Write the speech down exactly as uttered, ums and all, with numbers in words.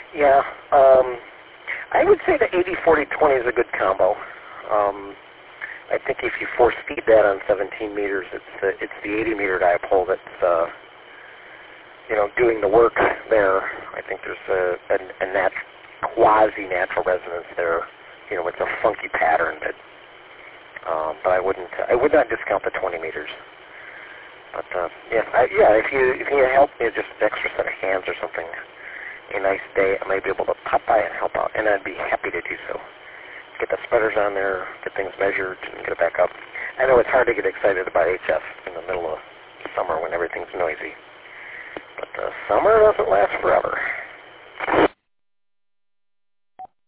Yeah, um, I would say the eighty forty twenty is a good combo. Um, I think if you force feed that on seventeen meters, it's the, it's the eighty meter dipole that's, uh, you know, doing the work there. I think there's a, a, a nat- quasi-natural resonance there. You know, it's a funky pattern, but um, but I wouldn't, I would not discount the twenty meters. But uh, yeah, I, yeah, if you if you help me just an extra set of hands or something, a nice day, I might be able to pop by and help out, and I'd be happy to do so. Get the spreaders on there, get things measured, and get it back up. I know it's hard to get excited about H F in the middle of summer when everything's noisy, but uh, summer doesn't last forever.